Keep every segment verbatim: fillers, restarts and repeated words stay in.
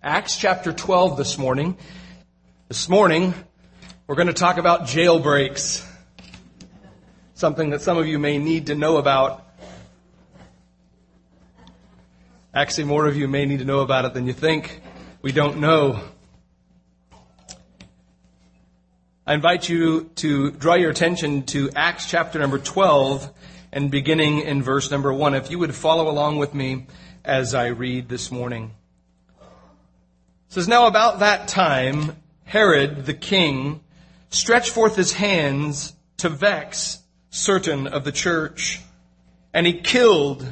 Acts chapter twelve this morning. This morning, we're going to talk about jailbreaks. Something that some of you may need to know about. Actually, more of you may need to know about it than you think. We don't know. I invite you to draw your attention to Acts chapter number twelve and beginning in verse number one. If you would follow along with me as I read this morning. It says, "Now about that time, Herod the king stretched forth his hands to vex certain of the church, and he killed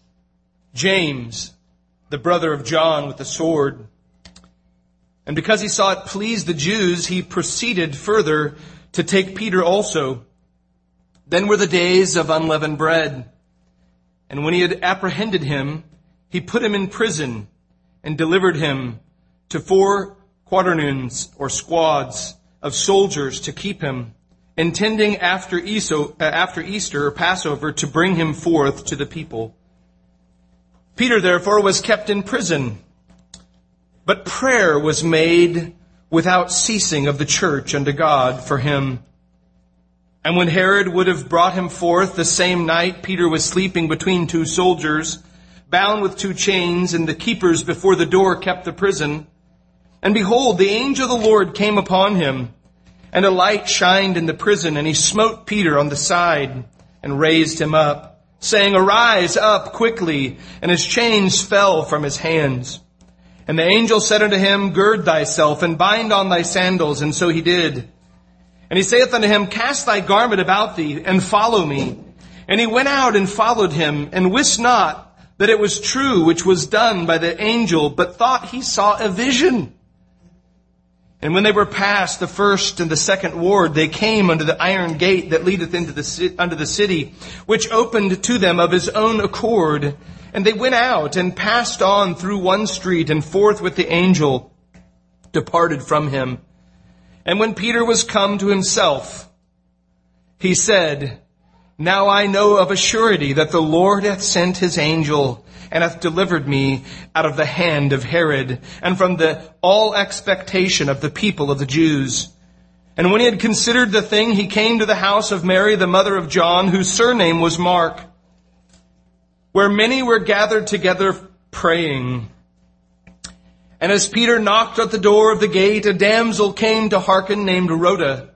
James, the brother of John, with the sword. And because he saw it please the Jews, he proceeded further to take Peter also. Then were the days of unleavened bread. And when he had apprehended him, he put him in prison and delivered him to four quaternions or squads of soldiers to keep him, intending after Easter or Passover to bring him forth to the people. Peter therefore was kept in prison, but prayer was made without ceasing of the church unto God for him. And when Herod would have brought him forth the same night, Peter was sleeping between two soldiers, bound with two chains, and the keepers before the door kept the prison. And behold, the angel of the Lord came upon him, and a light shined in the prison, and he smote Peter on the side and raised him up, saying, Arise up quickly. And his chains fell from his hands. And the angel said unto him, Gird thyself, and bind on thy sandals. And so he did. And he saith unto him, Cast thy garment about thee, and follow me. And he went out and followed him, and wist not that it was true which was done by the angel, but thought he saw a vision. And when they were past the first and the second ward, they came unto the iron gate that leadeth into the unto the city, which opened to them of his own accord. And they went out and passed on through one street, and forthwith the angel departed from him. And when Peter was come to himself, he said, Now I know of a surety that the Lord hath sent his angel, and hath delivered me out of the hand of Herod, and from the all expectation of the people of the Jews. And when he had considered the thing, he came to the house of Mary, the mother of John, whose surname was Mark, where many were gathered together praying. And as Peter knocked at the door of the gate, a damsel came to hearken, named Rhoda.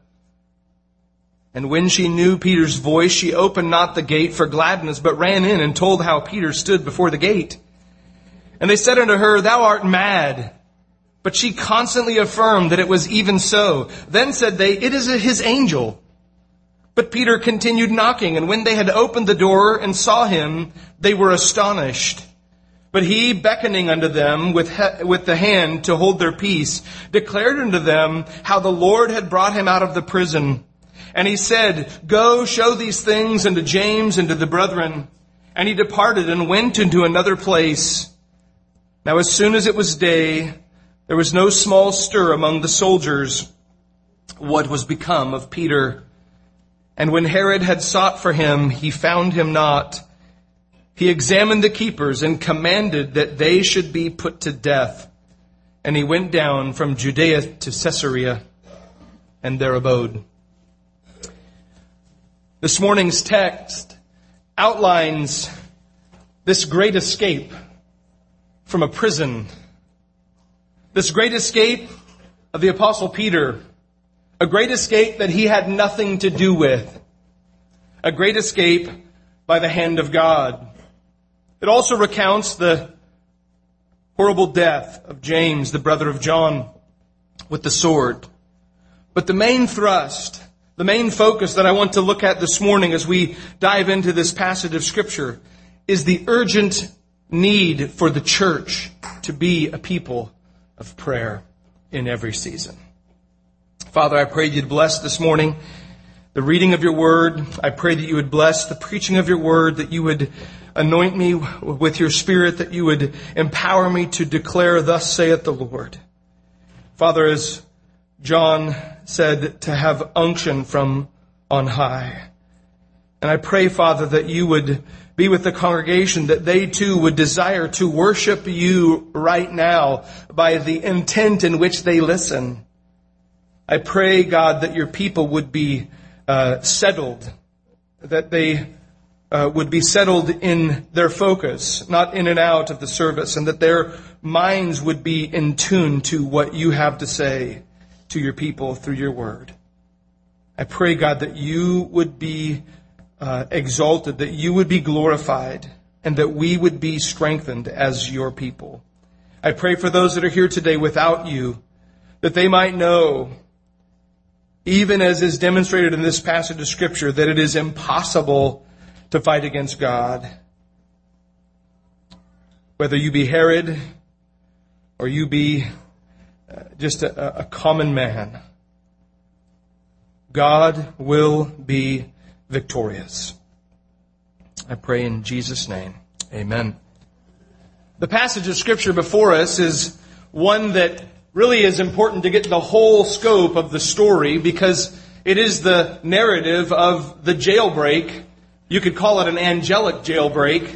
And when she knew Peter's voice, she opened not the gate for gladness, but ran in and told how Peter stood before the gate. And they said unto her, Thou art mad. But she constantly affirmed that it was even so. Then said they, It is his angel. But Peter continued knocking, and when they had opened the door and saw him, they were astonished. But he, beckoning unto them with he- with the hand to hold their peace, declared unto them how the Lord had brought him out of the prison. And he said, Go, show these things unto James and to the brethren. And he departed and went into another place. Now as soon as it was day, there was no small stir among the soldiers what was become of Peter. And when Herod had sought for him, he found him not. He examined the keepers and commanded that they should be put to death. And he went down from Judea to Caesarea, and there abode." This morning's text outlines this great escape from a prison. This great escape of the Apostle Peter. A great escape that he had nothing to do with. A great escape by the hand of God. It also recounts the horrible death of James, the brother of John, with the sword. But the main thrust, the main focus that I want to look at this morning as we dive into this passage of Scripture is the urgent need for the church to be a people of prayer in every season. Father, I pray you'd bless this morning the reading of your word. I pray that you would bless the preaching of your word, that you would anoint me with your Spirit, that you would empower me to declare, Thus saith the Lord. Father, as John said, to have unction from on high. And I pray, Father, that you would be with the congregation, that they too would desire to worship you right now by the intent in which they listen. I pray, God, that your people would be uh, settled, that they uh, would be settled in their focus, not in and out of the service, and that their minds would be in tune to what you have to say to your people through your word. I pray, God, that you would be uh, exalted, that you would be glorified, and that we would be strengthened as your people. I pray for those that are here today without you, that they might know, even as is demonstrated in this passage of Scripture, that it is impossible to fight against God. Whether you be Herod or you be just a, a common man, God will be victorious. I pray in Jesus' name. Amen. The passage of Scripture before us is one that really is important to get the whole scope of the story, because it is the narrative of the jailbreak. You could call it an angelic jailbreak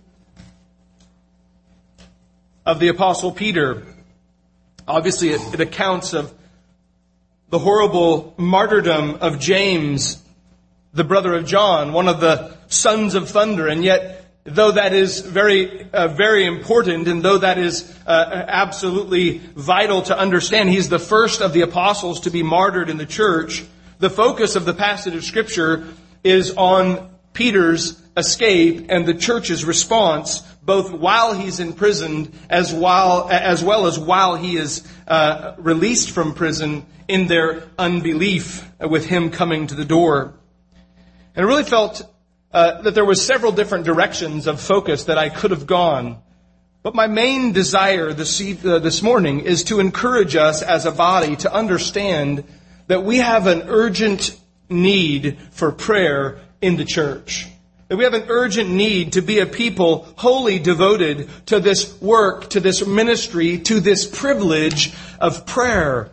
of the Apostle Peter. Obviously, it, it accounts of the horrible martyrdom of James, the brother of John, one of the sons of thunder. And yet, though that is very, uh, very important, and though that is uh, absolutely vital to understand, he's the first of the apostles to be martyred in the church. The focus of the passage of Scripture is on Peter's escape and the church's response, both while he's imprisoned as while, as well as while he is uh, released from prison, in their unbelief with him coming to the door. And I really felt uh, that there were several different directions of focus that I could have gone. But my main desire this, uh, this morning is to encourage us as a body to understand that we have an urgent need for prayer in the church. That we have an urgent need to be a people wholly devoted to this work, to this ministry, to this privilege of prayer.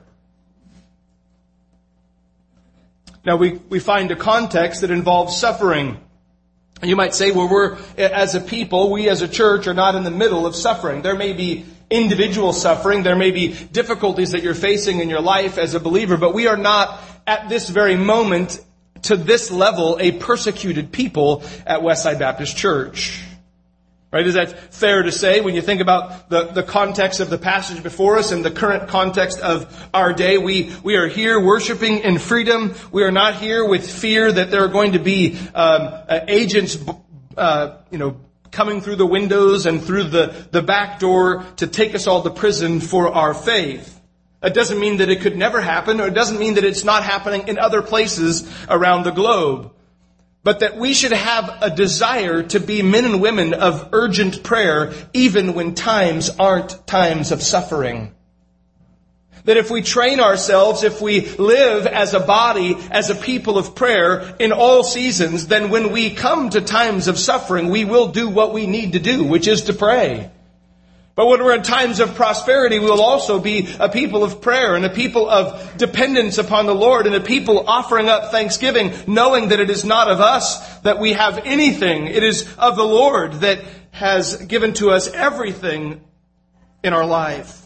Now, we, we find a context that involves suffering. You might say, well, we're, as a people, we as a church are not in the middle of suffering. There may be individual suffering. There may be difficulties that you're facing in your life as a believer, but we are not at this very moment, to this level, a persecuted people at Westside Baptist Church. Right? Is that fair to say when you think about the, the context of the passage before us and the current context of our day? We, we are here worshiping in freedom. We are not here with fear that there are going to be um, uh, agents, uh, you know, coming through the windows and through the, the back door to take us all to prison for our faith. It doesn't mean that it could never happen, or it doesn't mean that it's not happening in other places around the globe. But that we should have a desire to be men and women of urgent prayer, even when times aren't times of suffering. That if we train ourselves, if we live as a body, as a people of prayer in all seasons, then when we come to times of suffering, we will do what we need to do, which is to pray. But when we're in times of prosperity, we will also be a people of prayer and a people of dependence upon the Lord and a people offering up thanksgiving, knowing that it is not of us that we have anything. It is of the Lord that has given to us everything in our life.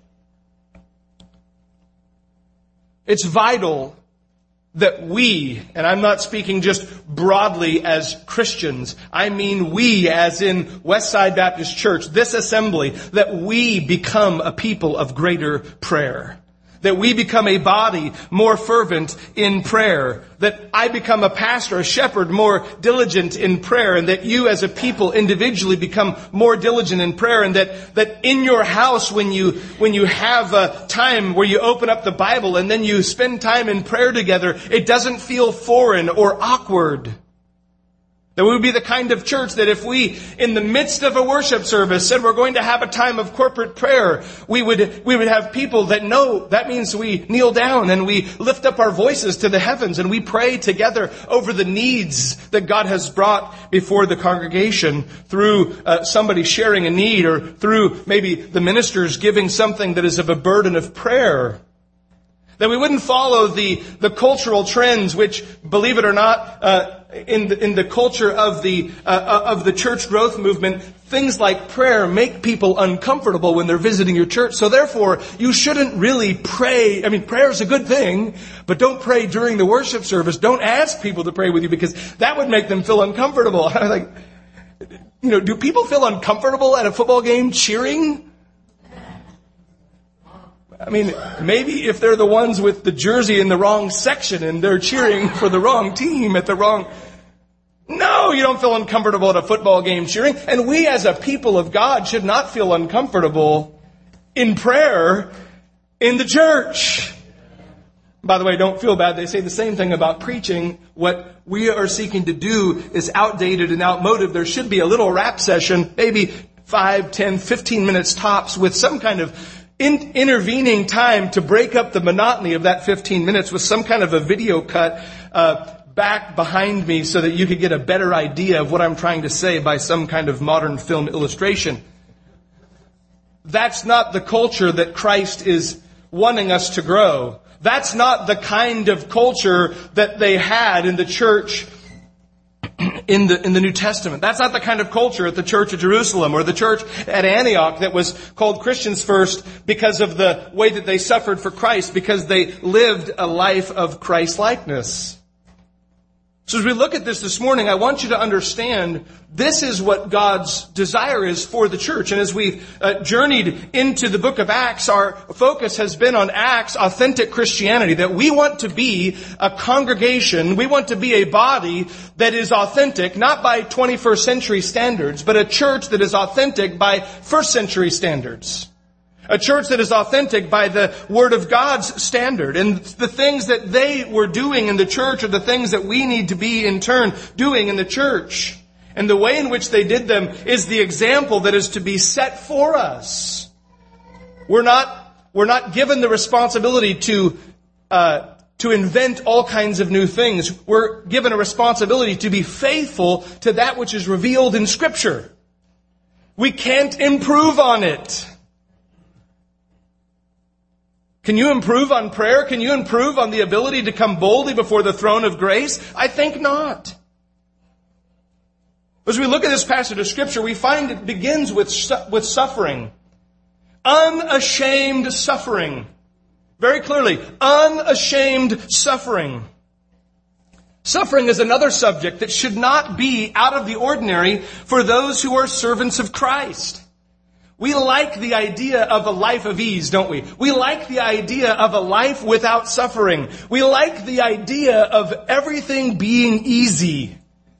It's vital that we, and I'm not speaking just broadly as Christians, I mean we as in Westside Baptist Church, this assembly, that we become a people of greater prayer. That we become a body more fervent in prayer. That I become a pastor, a shepherd, more diligent in prayer. And that you as a people individually become more diligent in prayer. And that, that in your house, when you, when you have a time where you open up the Bible and then you spend time in prayer together, it doesn't feel foreign or awkward. That we would be the kind of church that if we, in the midst of a worship service, said we're going to have a time of corporate prayer, we would, we would have people that know that means we kneel down and we lift up our voices to the heavens and we pray together over the needs that God has brought before the congregation through uh, somebody sharing a need or through maybe the ministers giving something that is of a burden of prayer. That we wouldn't follow the, the cultural trends which, believe it or not, uh, in the, in the culture of the uh, of the church growth movement, things like prayer make people uncomfortable when they're visiting your church. So therefore, you shouldn't really pray. I mean, prayer is a good thing, but don't pray during the worship service. Don't ask people to pray with you because that would make them feel uncomfortable. I'm like, you know, do people feel uncomfortable at a football game cheering? I mean, maybe if they're the ones with the jersey in the wrong section and they're cheering for the wrong team at the wrong... No, you don't feel uncomfortable at a football game cheering. And we as a people of God should not feel uncomfortable in prayer in the church. By the way, don't feel bad. They say the same thing about preaching. What we are seeking to do is outdated and outmoded. There should be a little rap session, maybe five, ten, fifteen minutes tops with some kind of In intervening time to break up the monotony of that fifteen minutes with some kind of a video cut uh, back behind me so that you could get a better idea of what I'm trying to say by some kind of modern film illustration. That's not the culture that Christ is wanting us to grow. That's not the kind of culture that they had in the church in the in the New Testament. That's not the kind of culture at the church of Jerusalem or the church at Antioch that was called Christians first because of the way that they suffered for Christ, because they lived a life of Christ-likeness. So as we look at this this morning, I want you to understand this is what God's desire is for the church. And as we've uh, journeyed into the book of Acts, our focus has been on Acts, authentic Christianity, that we want to be a congregation, we want to be a body that is authentic, not by twenty-first century standards, but a church that is authentic by first century standards. A church that is authentic by the Word of God's standard. And the things that they were doing in the church are the things that we need to be in turn doing in the church. And the way in which they did them is the example that is to be set for us. We're not, we're not given the responsibility to, uh, to invent all kinds of new things. We're given a responsibility to be faithful to that which is revealed in Scripture. We can't improve on it. Can you improve on prayer? Can you improve on the ability to come boldly before the throne of grace? I think not. As we look at this passage of Scripture, we find it begins with, with suffering. Unashamed suffering. Very clearly, unashamed suffering. Suffering is another subject that should not be out of the ordinary for those who are servants of Christ. We like the idea of a life of ease, don't we? We like the idea of a life without suffering. We like the idea of everything being easy.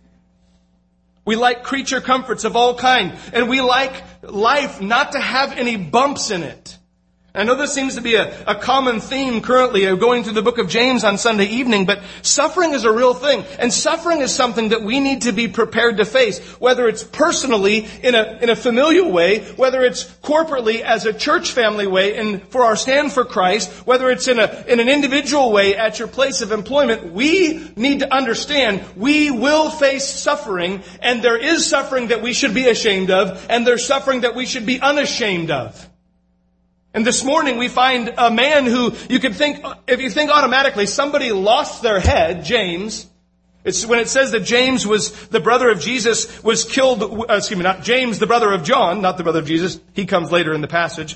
We like creature comforts of all kind. And we like life not to have any bumps in it. I know this seems to be a, a common theme currently of going through the book of James on Sunday evening, but suffering is a real thing. And suffering is something that we need to be prepared to face, whether it's personally in a, in a familial way, whether it's corporately as a church family way and for our stand for Christ, whether it's in a, in an individual way at your place of employment. We need to understand we will face suffering, and there is suffering that we should be ashamed of, and there's suffering that we should be unashamed of. And this morning we find a man who you could think, if you think automatically, somebody lost their head, James. It's when it says that James was the brother of Jesus, was killed, uh, excuse me, not James, the brother of John, not the brother of Jesus. He comes later in the passage.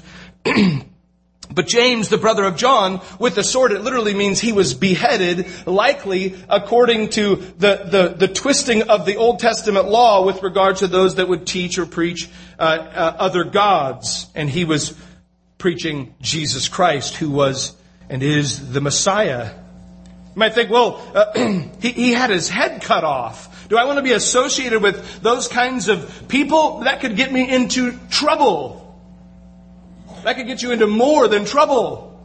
But James, the brother of John, with the sword, it literally means he was beheaded, likely according to the, the, the twisting of the Old Testament law with regard to those that would teach or preach uh, uh, other gods. And he was preaching Jesus Christ, who was and is the Messiah. You might think, well, uh, he, he had his head cut off. Do I want to be associated with those kinds of people? That could get me into trouble. That could get you into more than trouble.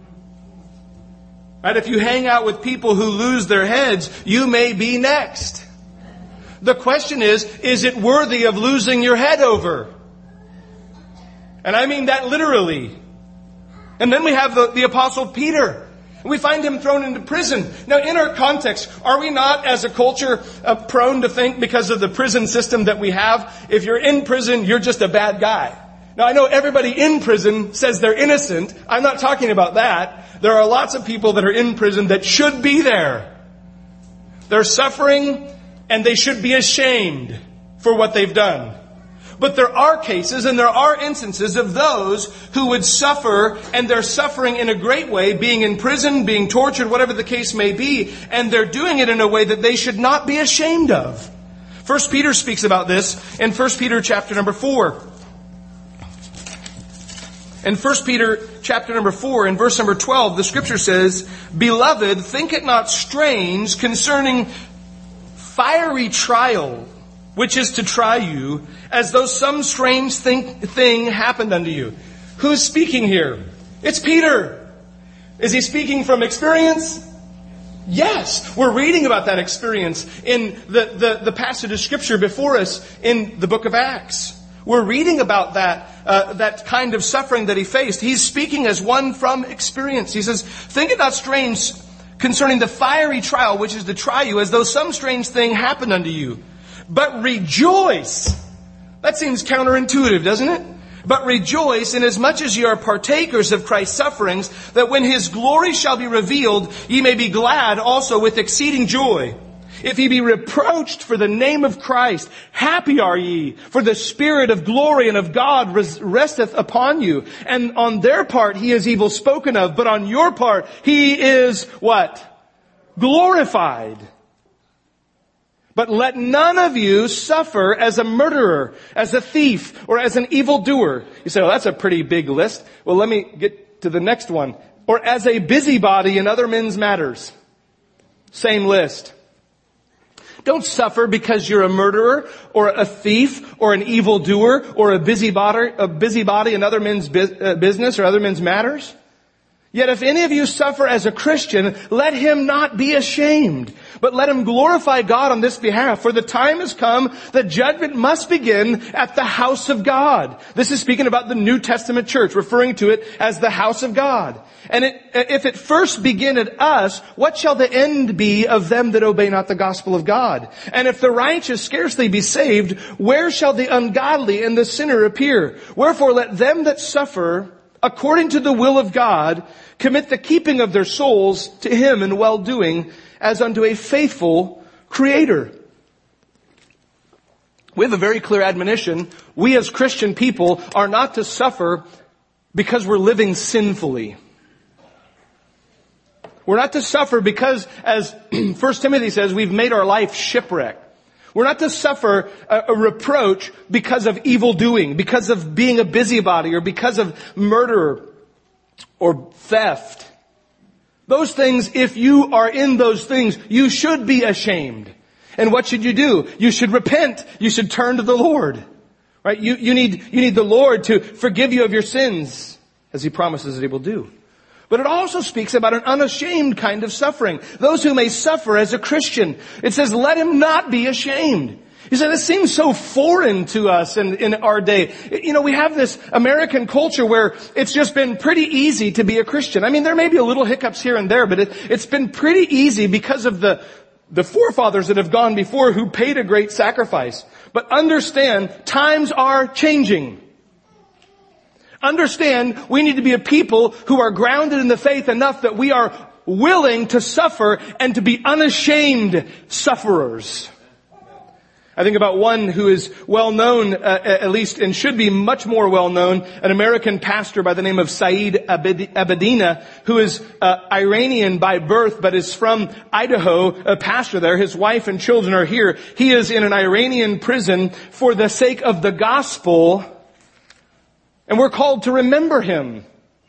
Right? If you hang out with people who lose their heads, you may be next. The question is, is it worthy of losing your head over? And I mean that literally. And then we have the, the Apostle Peter. We find him thrown into prison. Now, in our context, are we not, as a culture, uh, prone to think, because of the prison system that we have, if you're in prison, you're just a bad guy? Now, I know everybody in prison says they're innocent. I'm not talking about that. There are lots of people that are in prison that should be there. They're suffering and they should be ashamed for what they've done. But there are cases and there are instances of those who would suffer, and they're suffering in a great way, being in prison, being tortured, whatever the case may be, and they're doing it in a way that they should not be ashamed of. First Peter speaks about this in First Peter chapter number four. In First Peter chapter number four, in verse number twelve, the scripture says, "Beloved, think it not strange concerning fiery trial, which is to try you, as though some strange thing, thing happened unto you." Who's speaking here? It's Peter. Is he speaking from experience? Yes. We're reading about that experience in the, the, the passage of Scripture before us in the book of Acts. We're reading about that, uh, that kind of suffering that he faced. He's speaking as one from experience. He says, "Think it not strange concerning the fiery trial, which is to try you, as though some strange thing happened unto you. But rejoice." That seems counterintuitive, doesn't it? "But rejoice inasmuch as ye are partakers of Christ's sufferings, that when His glory shall be revealed, ye may be glad also with exceeding joy. If ye be reproached for the name of Christ, happy are ye, for the Spirit of glory and of God resteth upon you. And on their part He is evil spoken of, but on your part He is" what? "Glorified. But let none of you suffer as a murderer, as a thief, or as an evildoer." You say, "Well, that's a pretty big list." Well, let me get to the next one. "Or as a busybody in other men's matters." Same list. Don't suffer because you're a murderer, or a thief, or an evildoer, or a busybody, a busybody in other men's business or other men's matters. "Yet if any of you suffer as a Christian, let him not be ashamed, but let him glorify God on this behalf. For the time has come that judgment must begin at the house of God." This is speaking about the New Testament church, referring to it as the house of God. "And it, if it first begin at us, what shall the end be of them that obey not the gospel of God? And if the righteous scarcely be saved, where shall the ungodly and the sinner appear? Wherefore let them that suffer according to the will of God commit the keeping of their souls to Him in well-doing, as unto a faithful Creator." We have a very clear admonition. We as Christian people are not to suffer because we're living sinfully. We're not to suffer because, as First Timothy says, we've made our life shipwreck. We're not to suffer a, a reproach because of evil doing, because of being a busybody, or because of murder or theft. Those things, if you are in those things, you should be ashamed. And what should you do? You should repent. You should turn to the Lord. Right? You, you need, you need the Lord to forgive you of your sins, as He promises that He will do. But it also speaks about an unashamed kind of suffering. Those who may suffer as a Christian. It says, let him not be ashamed. You say, this seems so foreign to us in, in our day. You know, we have this American culture where it's just been pretty easy to be a Christian. I mean, there may be a little hiccups here and there, but it, it's been pretty easy because of the, the forefathers that have gone before who paid a great sacrifice. But understand, times are changing. Understand, we need to be a people who are grounded in the faith enough that we are willing to suffer and to be unashamed sufferers. I think about one who is well known, uh, at least, and should be much more well known, an American pastor by the name of Saeed Abedina, who is uh, Iranian by birth, but is from Idaho, a pastor there. His wife and children are here. He is in an Iranian prison for the sake of the gospel. And we're called to remember him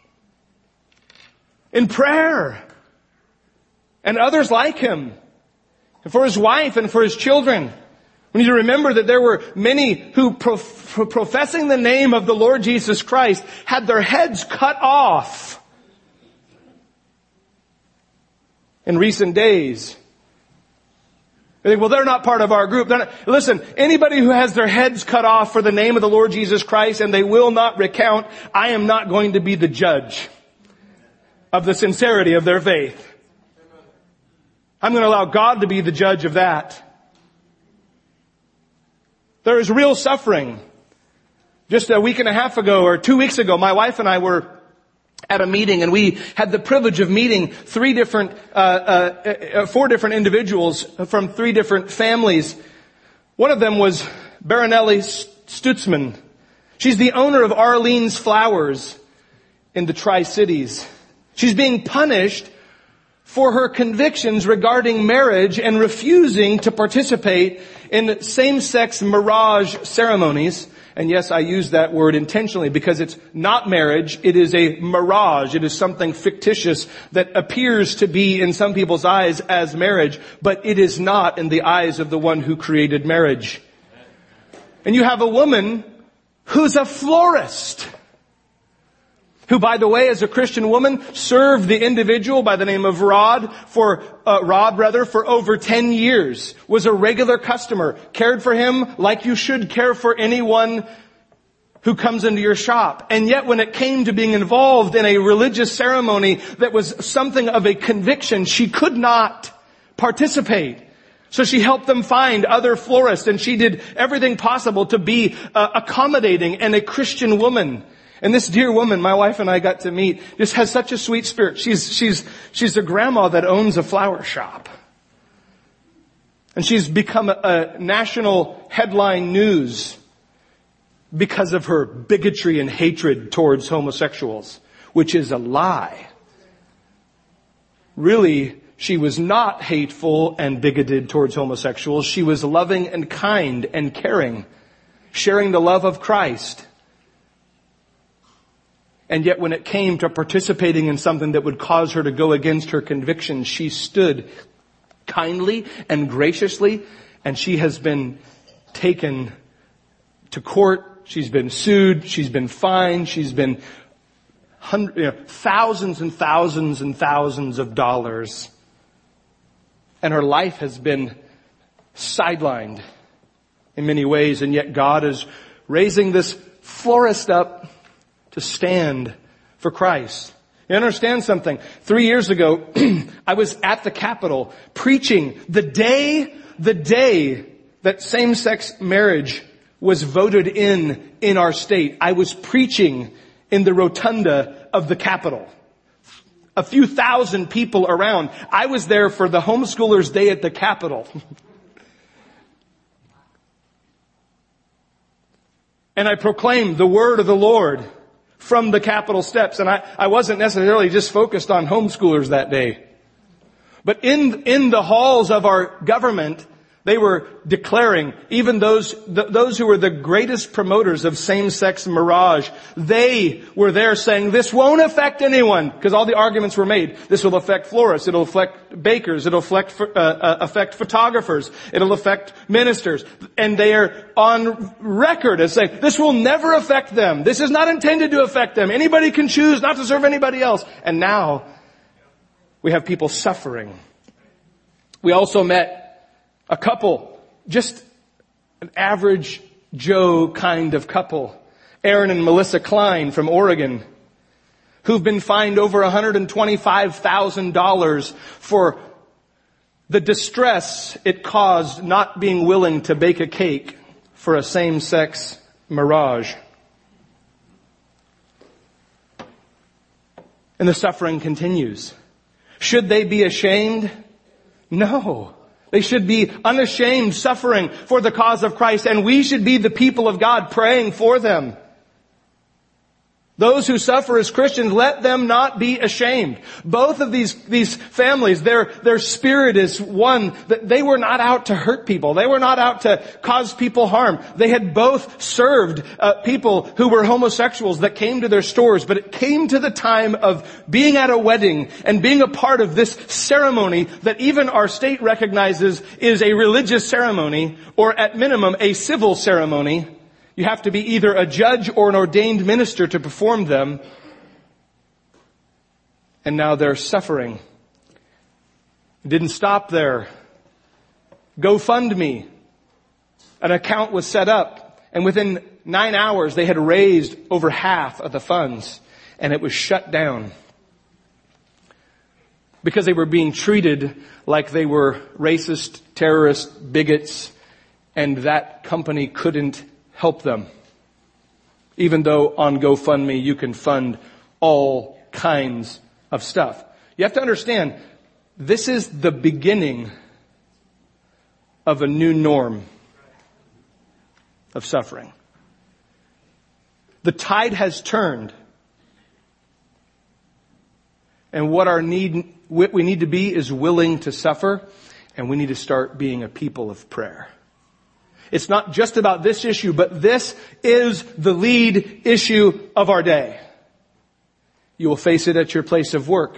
in prayer, and others like him, and for his wife and for his children. We need to remember that there were many who, prof- professing the name of the Lord Jesus Christ, had their heads cut off in recent days. They think, well, they're not part of our group. They're not. Listen, anybody who has their heads cut off for the name of the Lord Jesus Christ and they will not recount, I am not going to be the judge of the sincerity of their faith. I'm going to allow God to be the judge of that. There is real suffering. Just a week and a half ago or two weeks ago, my wife and I were at a meeting, and we had the privilege of meeting three different, uh, uh, four different individuals from three different families. One of them was Baronelli Stutzman. She's the owner of Arlene's Flowers in the Tri-Cities. She's being punished for her convictions regarding marriage and refusing to participate in same-sex mirage ceremonies. And yes, I use that word intentionally because it's not marriage. It is a mirage. It is something fictitious that appears to be in some people's eyes as marriage, but it is not in the eyes of the one who created marriage. And you have a woman who's a florist, who, by the way, as a Christian woman, served the individual by the name of Rod for, uh, Rod rather, for over ten years, was a regular customer, cared for him like you should care for anyone who comes into your shop. And yet when it came to being involved in a religious ceremony that was something of a conviction, she could not participate. So she helped them find other florists, and she did everything possible to be uh, accommodating and a Christian woman. And this dear woman, my wife and I got to meet, just has such a sweet spirit. She's, she's, she's a grandma that owns a flower shop. And she's become a, a national headline news because of her bigotry and hatred towards homosexuals, which is a lie. Really, she was not hateful and bigoted towards homosexuals. She was loving and kind and caring, sharing the love of Christ. And yet when it came to participating in something that would cause her to go against her convictions, she stood kindly and graciously, and she has been taken to court. She's been sued. She's been fined. She's been hundreds, you know, thousands and thousands and thousands of dollars. And her life has been sidelined in many ways, and yet God is raising this florist up to stand for Christ. You understand something? Three years ago, I was at the Capitol preaching the day, the day that same-sex marriage was voted in in our state. I was preaching in the rotunda of the Capitol. A few thousand people around. I was there for the homeschoolers' day at the Capitol. And I proclaimed the word of the Lord from the Capitol steps. And I, I wasn't necessarily just focused on homeschoolers that day. But in, in the halls of our government, they were declaring, even those, th- those who were the greatest promoters of same-sex mirage, they were there saying, this won't affect anyone, because all the arguments were made. This will affect florists, it'll affect bakers, it'll affect, uh, uh, affect photographers, it'll affect ministers. And they are on record as saying, this will never affect them. This is not intended to affect them. Anybody can choose not to serve anybody else. And now, we have people suffering. We also met a couple, just an average Joe kind of couple, Aaron and Melissa Klein from Oregon, who've been fined over one hundred twenty-five thousand dollars for the distress it caused not being willing to bake a cake for a same-sex mirage. And the suffering continues. Should they be ashamed? No. They should be unashamed, suffering for the cause of Christ, and we should be the people of God praying for them. Those who suffer as Christians, let them not be ashamed. Both of these, these families, their, their spirit is one that they were not out to hurt people. They were not out to cause people harm. They had both served uh, people who were homosexuals that came to their stores, but it came to the time of being at a wedding and being a part of this ceremony that even our state recognizes is a religious ceremony, or at minimum a civil ceremony. You have to be either a judge or an ordained minister to perform them. And now they're suffering. It didn't stop there. GoFundMe. An account was set up, and within nine hours they had raised over half of the funds, and it was shut down. Because they were being treated like they were racist, terrorist, bigots, and that company couldn't help them. Even though on GoFundMe you can fund all kinds of stuff. You have to understand, this is the beginning of a new norm of suffering. The tide has turned. And what our need, what we need to be is willing to suffer, and we need to start being a people of prayer. It's not just about this issue, but this is the lead issue of our day. You will face it at your place of work.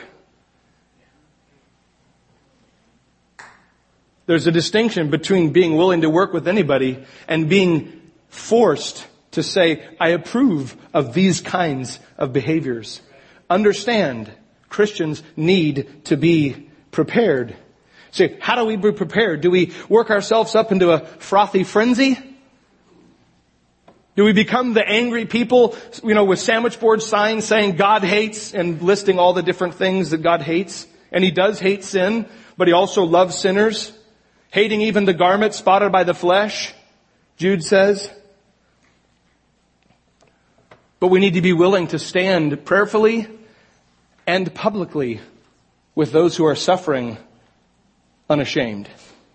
There's a distinction between being willing to work with anybody and being forced to say, I approve of these kinds of behaviors. Understand, Christians need to be prepared. So how do we be prepared? Do we work ourselves up into a frothy frenzy? Do we become the angry people, you know, with sandwich board signs saying God hates and listing all the different things that God hates? And He does hate sin, but He also loves sinners. Hating even the garment spotted by the flesh, Jude says. But we need to be willing to stand prayerfully and publicly with those who are suffering unashamed.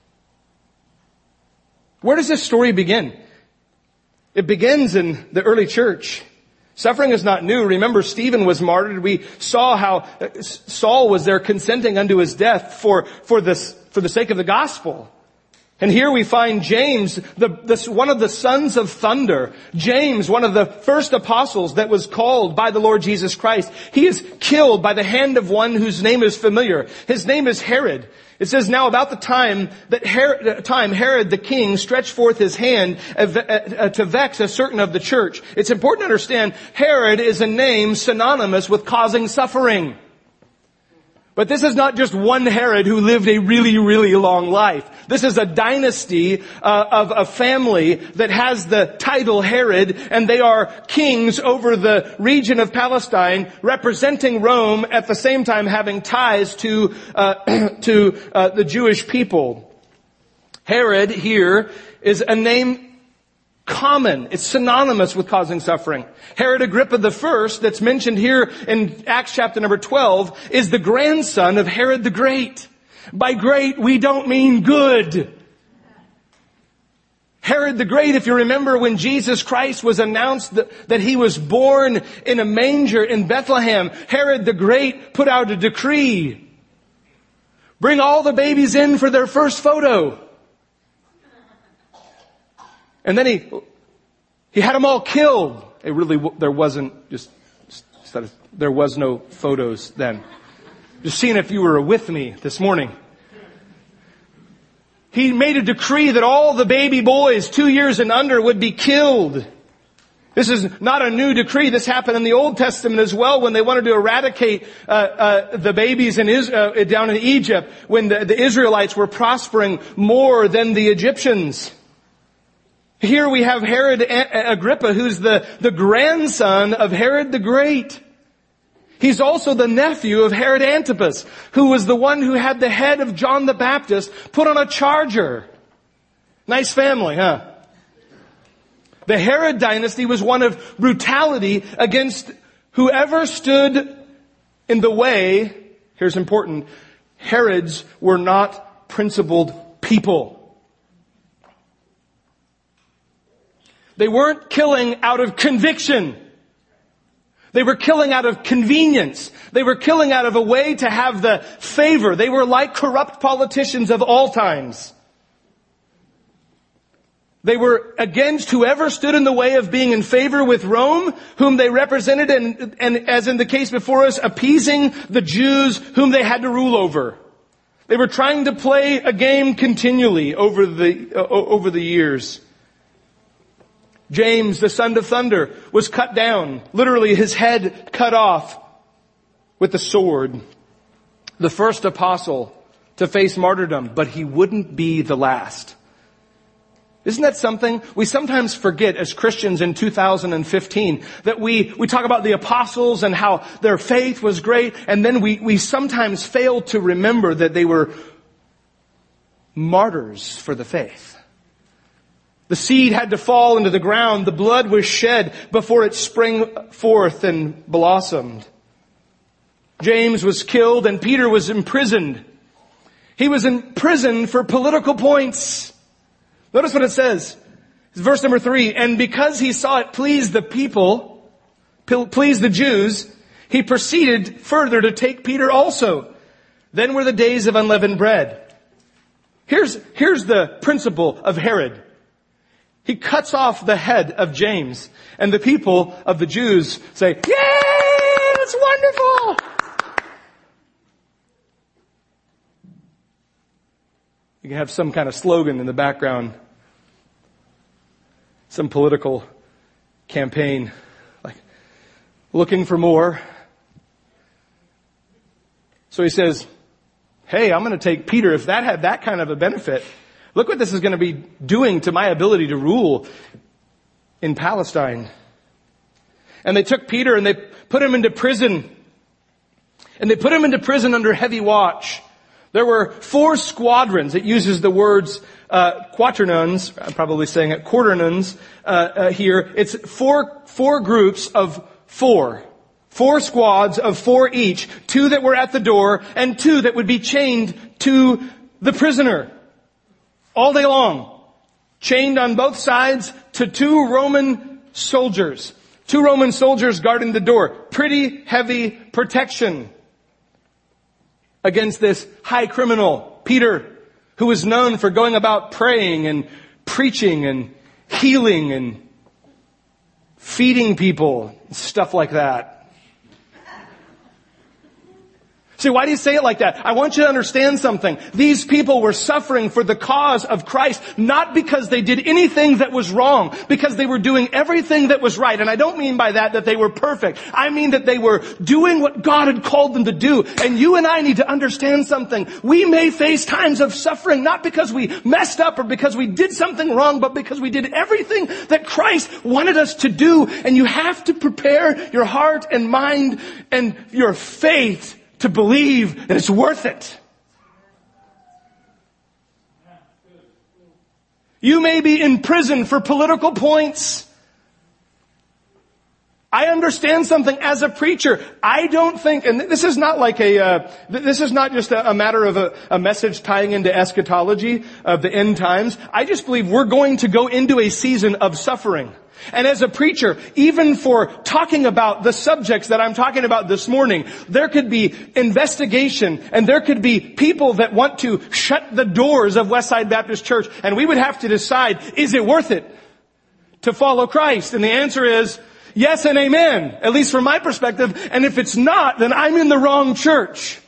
Where does this story begin? It begins in the early church. Suffering is not new. Remember, Stephen was martyred. We saw how Saul was there consenting unto his death for, for this, for the sake of the gospel. And here we find James, the, this, one of the sons of thunder. James, one of the first apostles that was called by the Lord Jesus Christ. He is killed by the hand of one whose name is familiar. His name is Herod. It says, now about the time that Herod, time Herod the king stretched forth his hand to vex a certain of the church. It's important to understand Herod is a name synonymous with causing suffering. But this is not just one Herod who lived a really, really long life. This is a dynasty uh, of a family that has the title Herod, and they are kings over the region of Palestine, representing Rome, at the same time having ties to uh, to uh, the Jewish people. Herod here is a name common. It's synonymous with causing suffering. Herod Agrippa the First, that's mentioned here in Acts chapter number twelve, is the grandson of Herod the Great. By great, we don't mean good. Herod the Great, if you remember when Jesus Christ was announced that, that he was born in a manger in Bethlehem, Herod the Great put out a decree. Bring all the babies in for their first photo. And then he, he had them all killed. It really, there wasn't just, just, there was no photos then. Just seeing if you were with me this morning. He made a decree that all the baby boys two years and under would be killed. This is not a new decree. This happened in the Old Testament as well when they wanted to eradicate uh, uh, the babies in Is- uh, down in Egypt when the, the Israelites were prospering more than the Egyptians. Here we have Herod Agrippa, who's the, the grandson of Herod the Great. He's also the nephew of Herod Antipas, who was the one who had the head of John the Baptist put on a charger. Nice family, huh? The Herod dynasty was one of brutality against whoever stood in the way. Here's important. Herods were not principled people. They weren't killing out of conviction. They were killing out of convenience. They were killing out of a way to have the favor. They were like corrupt politicians of all times. They were against whoever stood in the way of being in favor with Rome, whom they represented, and, and as in the case before us, appeasing the Jews whom they had to rule over. They were trying to play a game continually over the, uh, over the years. James, the son of thunder, was cut down. Literally, his head cut off with the sword. The first apostle to face martyrdom, but he wouldn't be the last. Isn't that something? We sometimes forget as Christians in two thousand fifteen that we, we talk about the apostles and how their faith was great, and then we, we sometimes fail to remember that they were martyrs for the faith. The seed had to fall into the ground. The blood was shed before it sprang forth and blossomed. James was killed and Peter was imprisoned. He was in prison for political points. Notice what it says. It's verse number three. And because he saw it please the people, please the Jews, he proceeded further to take Peter also. Then were the days of unleavened bread. Here's, here's the principle of Herod. He cuts off the head of James, and the people of the Jews say, "Yay! It's wonderful!" You can have some kind of slogan in the background, some political campaign, like, looking for more. So he says, hey, I'm going to take Peter. If that had that kind of a benefit, look what this is going to be doing to my ability to rule in Palestine. And they took Peter and they put him into prison. And they put him into prison under heavy watch. There were four squadrons. It uses the words uh, quaternons. I'm probably saying it quaternons uh, uh, here. It's four four groups of four. Four squads of four each. Two that were at the door and two that would be chained to the prisoner. All day long. Chained on both sides to two Roman soldiers. Two Roman soldiers guarding the door. Pretty heavy protection against this high criminal, Peter, who was known for going about praying and preaching and healing and feeding people, stuff like that. See, why do you say it like that? I want you to understand something. These people were suffering for the cause of Christ, not because they did anything that was wrong, because they were doing everything that was right. And I don't mean by that that they were perfect. I mean that they were doing what God had called them to do. And you and I need to understand something. We may face times of suffering, not because we messed up or because we did something wrong, but because we did everything that Christ wanted us to do. And you have to prepare your heart and mind and your faith to believe that it's worth it. You may be in prison for political points. I understand something as a preacher. I don't think, and this is not like a, uh, this is not just a, a matter of a, a message tying into eschatology of the end times. I just believe we're going to go into a season of suffering. And as a preacher, even for talking about the subjects that I'm talking about this morning, there could be investigation and there could be people that want to shut the doors of Westside Baptist Church. And we would have to decide, is it worth it to follow Christ? And the answer is yes and amen, at least from my perspective. And if it's not, then I'm in the wrong church.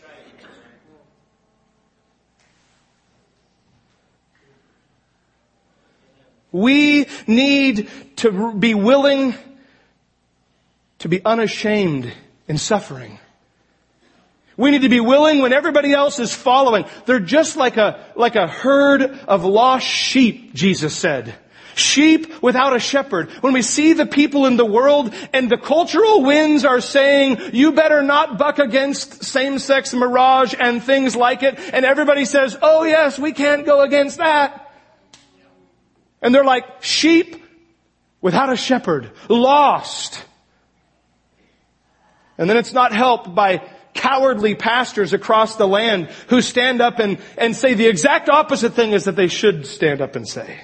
We need to be willing to be unashamed in suffering. We need to be willing when everybody else is following. They're just like a, like a herd of lost sheep, Jesus said. Sheep without a shepherd. When we see the people in the world and the cultural winds are saying, you better not buck against same-sex marriage and things like it, and everybody says, oh yes, we can't go against that. And they're like sheep without a shepherd, lost. And then it's not helped by cowardly pastors across the land who stand up and, and say the exact opposite thing as that they should stand up and say.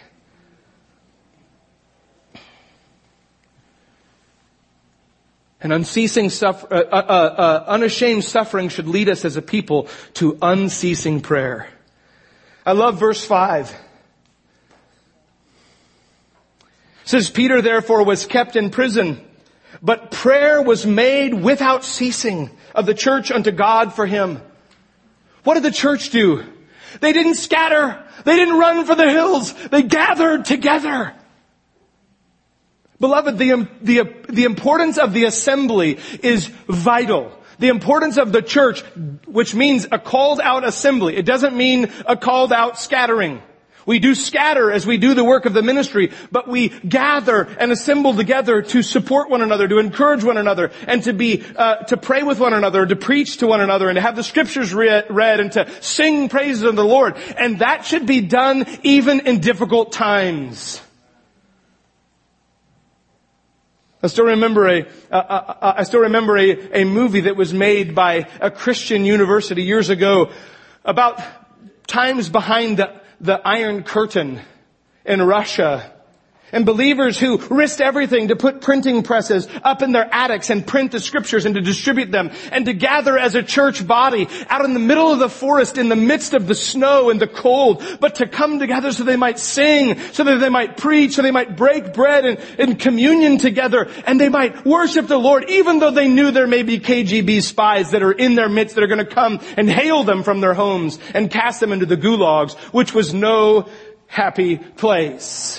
And unceasing suffer, uh, uh, uh, unashamed suffering should lead us as a people to unceasing prayer. I love verse five. It says, Peter therefore was kept in prison, but prayer was made without ceasing of the church unto God for him. What did the church do? They didn't scatter. They didn't run for the hills. They gathered together. Beloved, the, the, the importance of the assembly is vital. The importance of the church, which means a called out assembly. It doesn't mean a called out scattering. We do scatter as we do the work of the ministry, but we gather and assemble together to support one another, to encourage one another, and to be, uh, to pray with one another, to preach to one another, and to have the scriptures read, read, and to sing praises of the Lord. And that should be done even in difficult times. I still remember a, uh, uh, I still remember a, a movie that was made by a Christian university years ago about times behind the, the Iron Curtain in Russia. And believers who risked everything to put printing presses up in their attics and print the scriptures and to distribute them and to gather as a church body out in the middle of the forest in the midst of the snow and the cold, but to come together so they might sing, so that they might preach, so they might break bread and, and communion together, and they might worship the Lord, even though they knew there may be K G B spies that are in their midst that are going to come and hail them from their homes and cast them into the gulags, which was no happy place.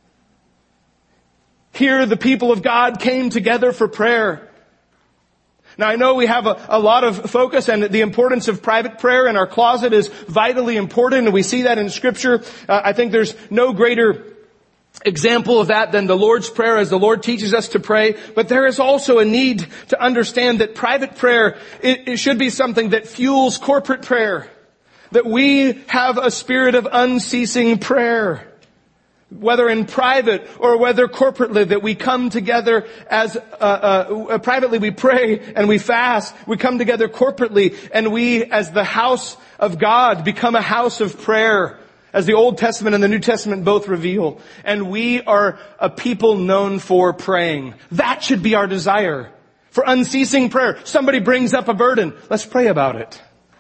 Here the people of God came together for prayer. Now I know we have a, a lot of focus, and the importance of private prayer in our closet is vitally important, and we see that in Scripture. Uh, I think there's no greater example of that than the Lord's Prayer as the Lord teaches us to pray. But there is also a need to understand that private prayer, it, it should be something that fuels corporate prayer. That we have a spirit of unceasing prayer. Whether in private or whether corporately, that we come together as, uh, uh, privately we pray and we fast. We come together corporately, and we as the house of God become a house of prayer, as the Old Testament and the New Testament both reveal. And we are a people known for praying. That should be our desire. For unceasing prayer. Somebody brings up a burden. Let's pray about it.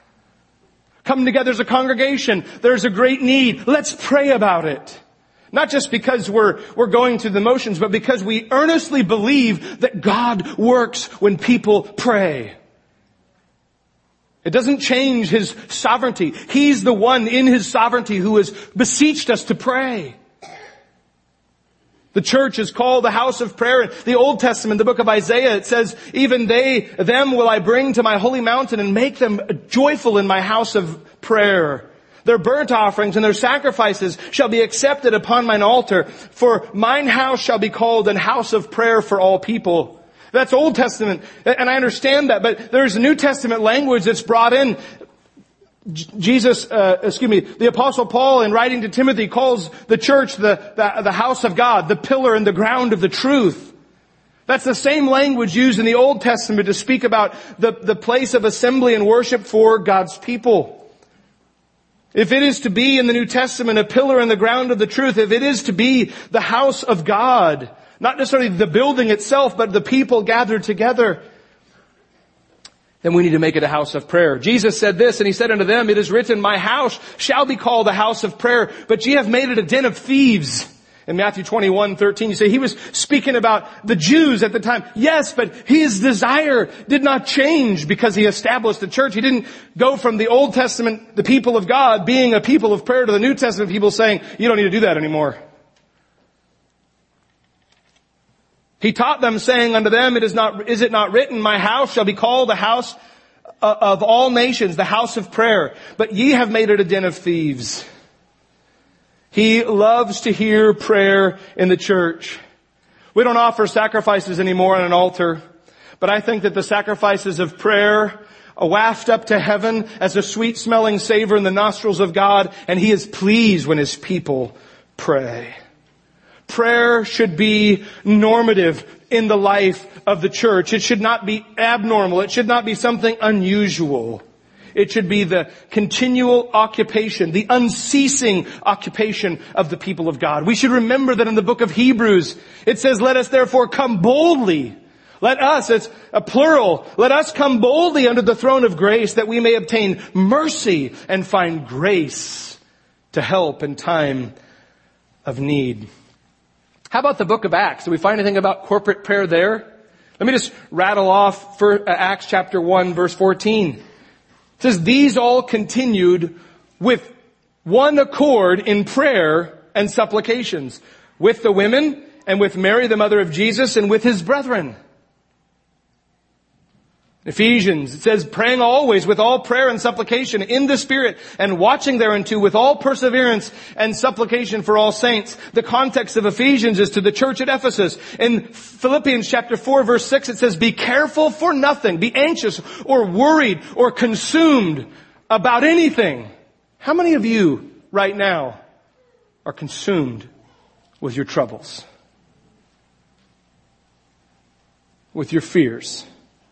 Come together as a congregation. There's a great need. Let's pray about it. Not just because we're, we're going through the motions, but because we earnestly believe that God works when people pray. It doesn't change His sovereignty. He's the one in His sovereignty who has beseeched us to pray. The church is called the house of prayer. In the Old Testament, the book of Isaiah, it says, even they, them will I bring to my holy mountain and make them joyful in my house of prayer. Their burnt offerings and their sacrifices shall be accepted upon mine altar, for mine house shall be called an house of prayer for all people. That's Old Testament, and I understand that, but there's a New Testament language that's brought in. Jesus, uh, excuse me, the Apostle Paul, in writing to Timothy, calls the church the, the, the house of God, the pillar and the ground of the truth. That's the same language used in the Old Testament to speak about the, the place of assembly and worship for God's people. If it is to be in the New Testament a pillar in the ground of the truth, if it is to be the house of God, not necessarily the building itself, but the people gathered together, then we need to make it a house of prayer. Jesus said this, and He said unto them, it is written, my house shall be called a house of prayer, but ye have made it a den of thieves. In Matthew twenty-one thirteen, you say He was speaking about the Jews at the time. Yes, but His desire did not change because He established the church. He didn't go from the Old Testament, the people of God, being a people of prayer, to the New Testament people saying, you don't need to do that anymore. He taught them, saying unto them, it is not, is it not written, my house shall be called the house of all nations, the house of prayer, but ye have made it a den of thieves. He loves to hear prayer in the church. We don't offer sacrifices anymore on an altar, but I think that the sacrifices of prayer are wafted up to heaven as a sweet smelling savor in the nostrils of God, and He is pleased when His people pray. Prayer should be normative in the life of the church. It should not be abnormal. It should not be something unusual. It should be the continual occupation, the unceasing occupation of the people of God. We should remember that in the book of Hebrews, it says, let us therefore come boldly. Let us, it's a plural, let us come boldly under the throne of grace that we may obtain mercy and find grace to help in time of need. How about the book of Acts? Do we find anything about corporate prayer there? Let me just rattle off for Acts chapter one, verse fourteen. It says, these all continued with one accord in prayer and supplications, with the women and with Mary, the mother of Jesus, and with His brethren. Ephesians, it says, praying always with all prayer and supplication in the Spirit, and watching thereunto with all perseverance and supplication for all saints. The context of Ephesians is to the church at Ephesus. In Philippians chapter four, verse six, it says, be careful for nothing, be anxious or worried or consumed about anything. How many of you right now are consumed with your troubles? with your fears.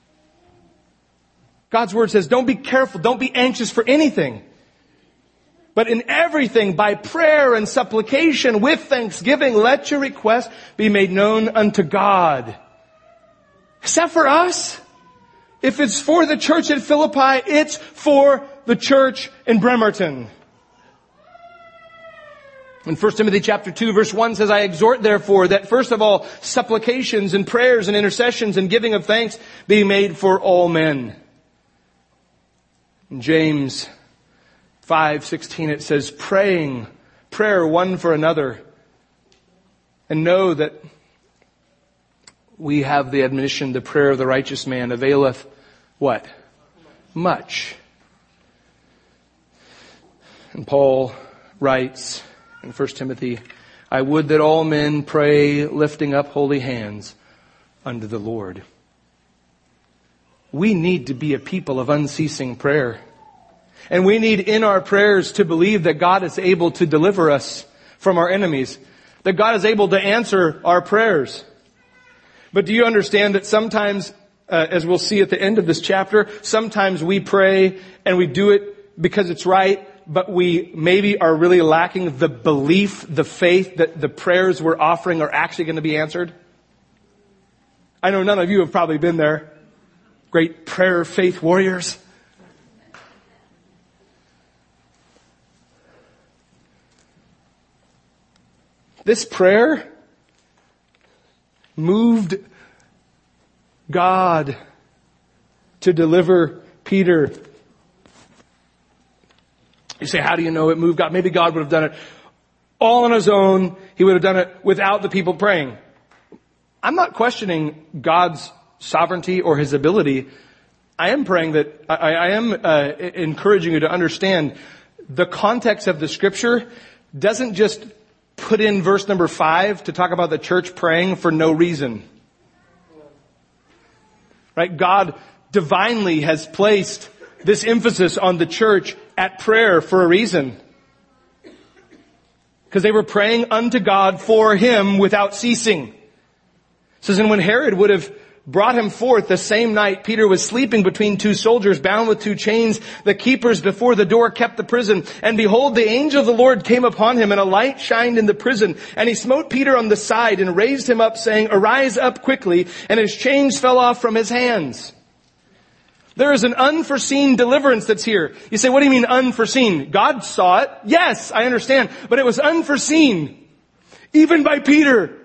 God's word says, don't be careful, don't be anxious for anything. But in everything, by prayer and supplication, with thanksgiving, let your request be made known unto God. Except for us. If it's for the church at Philippi, it's for the church in Bremerton. In First Timothy chapter two, verse one says, I exhort therefore that first of all, supplications and prayers and intercessions and giving of thanks be made for all men. In James five sixteen, it says, praying, prayer one for another. And know that we have the admonition, the prayer of the righteous man availeth what? Much. And Paul writes in First Timothy, I would that all men pray, lifting up holy hands unto the Lord. We need to be a people of unceasing prayer. And we need in our prayers to believe that God is able to deliver us from our enemies. That God is able to answer our prayers. But do you understand that sometimes, uh, as we'll see at the end of this chapter, sometimes we pray and we do it because it's right, but we maybe are really lacking the belief, the faith that the prayers we're offering are actually going to be answered? I know none of you have probably been there. Great prayer faith warriors. This prayer moved God to deliver Peter. You say, how do you know it moved God? Maybe God would have done it all on his own. He would have done it without the people praying. I'm not questioning God's sovereignty or his ability. I am praying that, I, I am uh, encouraging you to understand the context of the scripture doesn't just put in verse number five to talk about the church praying for no reason. Right? God divinely has placed this emphasis on the church at prayer for a reason. Because they were praying unto God for him without ceasing. It says, and when Herod would have brought him forth the same night, Peter was sleeping between two soldiers, bound with two chains. The keepers before the door kept the prison. And behold, the angel of the Lord came upon him, and a light shined in the prison. And he smote Peter on the side and raised him up, saying, arise up quickly. And his chains fell off from his hands. There is an unforeseen deliverance that's here. You say, what do you mean unforeseen? God saw it. Yes, I understand. But it was unforeseen. Even by Peter.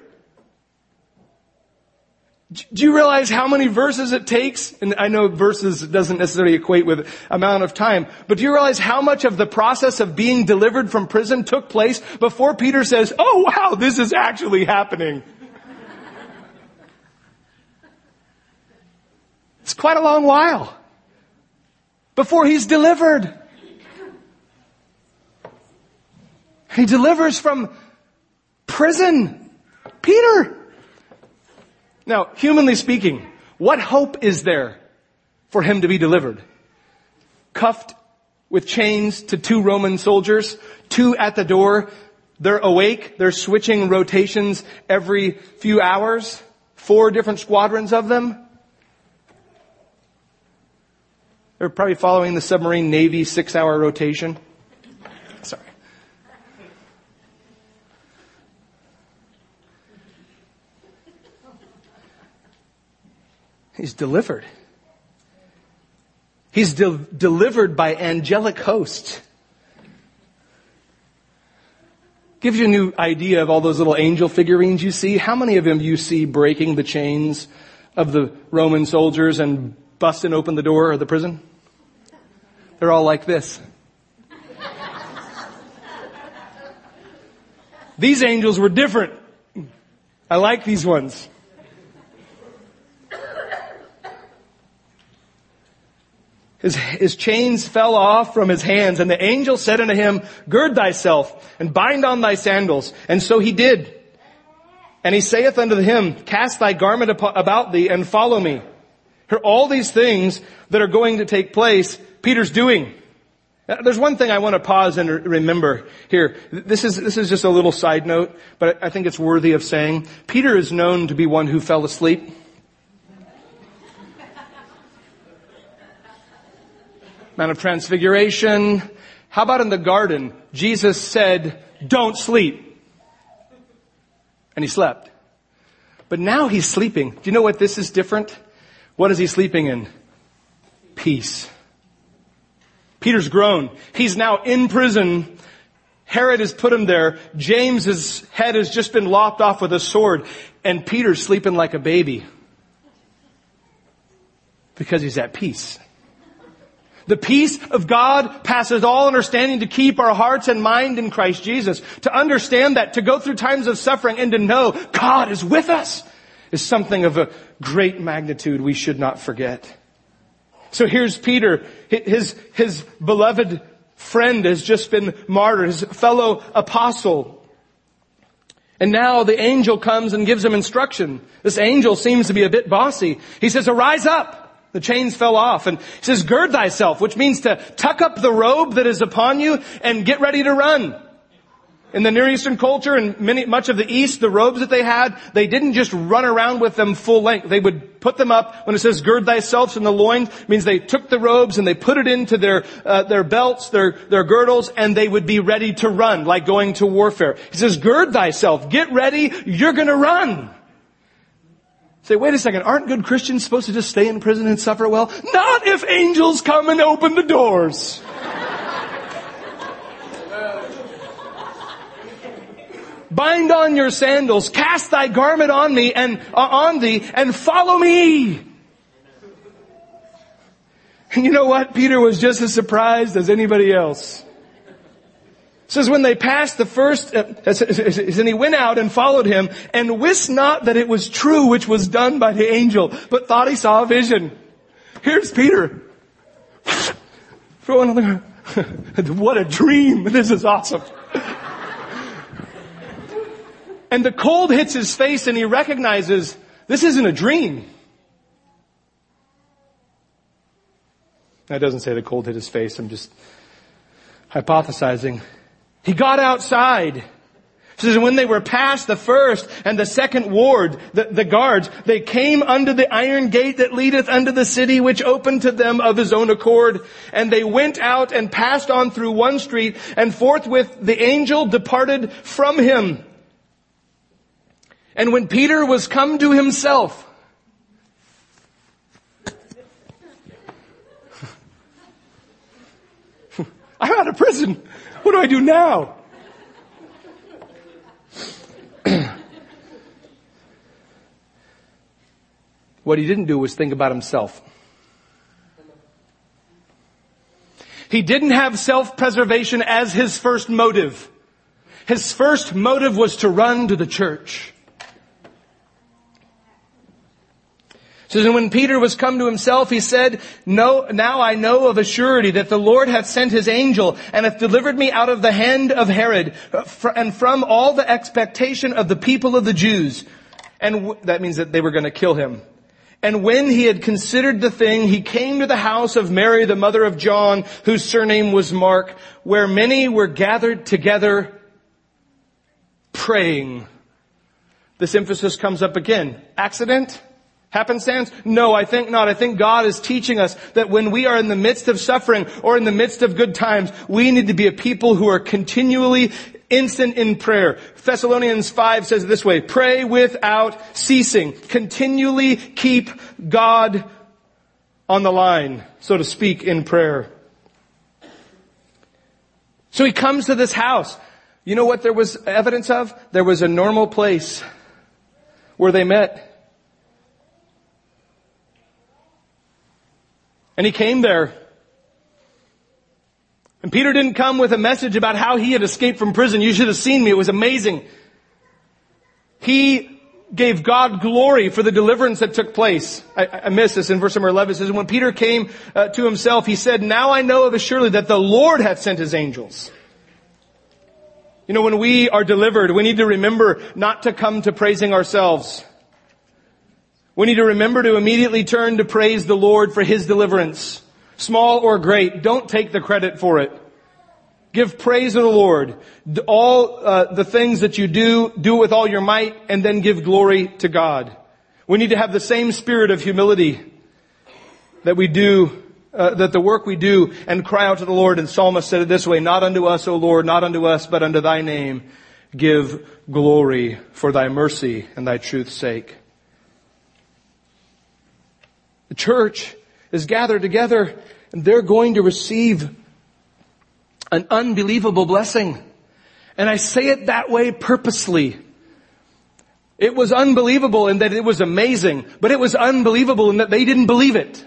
Do you realize how many verses it takes? And I know verses doesn't necessarily equate with amount of time, but do you realize how much of the process of being delivered from prison took place before Peter says, oh wow, this is actually happening? It's quite a long while before he's delivered. He delivers from prison. Peter. Now, humanly speaking, what hope is there for him to be delivered? Cuffed with chains to two Roman soldiers, two at the door. They're awake. They're switching rotations every few hours. Four different squadrons of them. They're probably following the submarine Navy six-hour rotation. Sorry. He's delivered. He's de- delivered by angelic hosts. Gives you a new idea of all those little angel figurines you see. How many of them you see breaking the chains of the Roman soldiers and busting open the door of the prison? They're all like this. These angels were different. I like these ones. His, his chains fell off from his hands, and the angel said unto him, gird thyself, and bind on thy sandals. And so he did. And he saith unto him, cast thy garment about thee, and follow me. Here, all these things that are going to take place, Peter's doing. There's one thing I want to pause and remember here. This is, this is just a little side note, but I think it's worthy of saying. Peter is known to be one who fell asleep. Mount of Transfiguration. How about in the garden? Jesus said, don't sleep. And he slept. But now he's sleeping. Do you know what this is different? What is he sleeping in? Peace. Peter's grown. He's now in prison. Herod has put him there. James's head has just been lopped off with a sword. And Peter's sleeping like a baby. Because he's at peace. The peace of God passes all understanding to keep our hearts and mind in Christ Jesus. To understand that, to go through times of suffering and to know God is with us is something of a great magnitude we should not forget. So here's Peter. His, his beloved friend has just been martyred, his fellow apostle. And now the angel comes and gives him instruction. This angel seems to be a bit bossy. He says, arise up. The chains fell off. And he says, gird thyself, which means to tuck up the robe that is upon you and get ready to run. In the Near Eastern culture and many, much of the East, the robes that they had, they didn't just run around with them full length. They would put them up. When it says gird thyself in the loins, it means they took the robes and they put it into their, uh, their belts, their, their girdles, and they would be ready to run, like going to warfare. He says, gird thyself, get ready, you're gonna run. Say, wait a second, aren't good Christians supposed to just stay in prison and suffer well? Not if angels come and open the doors. Bind on your sandals, cast thy garment on me and uh, on thee, and follow me. And you know what? Peter was just as surprised as anybody else. It says when they passed the first, uh, and he went out and followed him, and wist not that it was true which was done by the angel, but thought he saw a vision. Here's Peter. What a dream. This is awesome. And the cold hits his face and he recognizes this isn't a dream. That doesn't say the cold hit his face. I'm just hypothesizing. He got outside. It says, and when they were past the first and the second ward, the, the guards, they came unto the iron gate that leadeth unto the city, which opened to them of his own accord. And they went out and passed on through one street, and forthwith the angel departed from him. And when Peter was come to himself, I'm out of prison. What do I do now? What he didn't do was think about himself. He didn't have self-preservation as his first motive. His first motive was to run to the church. It says, and when Peter was come to himself, he said, no, now I know of a surety that the Lord hath sent his angel and hath delivered me out of the hand of Herod and from all the expectation of the people of the Jews. And w- that means that they were going to kill him. And when he had considered the thing, he came to the house of Mary, the mother of John, whose surname was Mark, where many were gathered together praying. This emphasis comes up again. Accident? Happenstance? No, I think not. I think God is teaching us that when we are in the midst of suffering or in the midst of good times, we need to be a people who are continually instant in prayer. Thessalonians five says it this way, pray without ceasing. Continually keep God on the line, so to speak, in prayer. So he comes to this house. You know what there was evidence of? There was a normal place where they met. And he came there. And Peter didn't come with a message about how he had escaped from prison. You should have seen me. It was amazing. He gave God glory for the deliverance that took place. I, I missed this in verse number eleven. It says, when Peter came uh, to himself, he said, now I know of a surety that the Lord hath sent his angels. You know, when we are delivered, we need to remember not to come to praising ourselves. We need to remember to immediately turn to praise the Lord for his deliverance. Small or great, don't take the credit for it. Give praise to the Lord. All uh, the things that you do, do with all your might, and then give glory to God. We need to have the same spirit of humility that we do uh, that the work we do and cry out to the Lord. And Psalmist said it this way, not unto us, O Lord, not unto us, but unto thy name give glory for thy mercy and thy truth's sake. The church is gathered together and they're going to receive an unbelievable blessing. And I say it that way purposely. It was unbelievable in that it was amazing, but it was unbelievable in that they didn't believe it.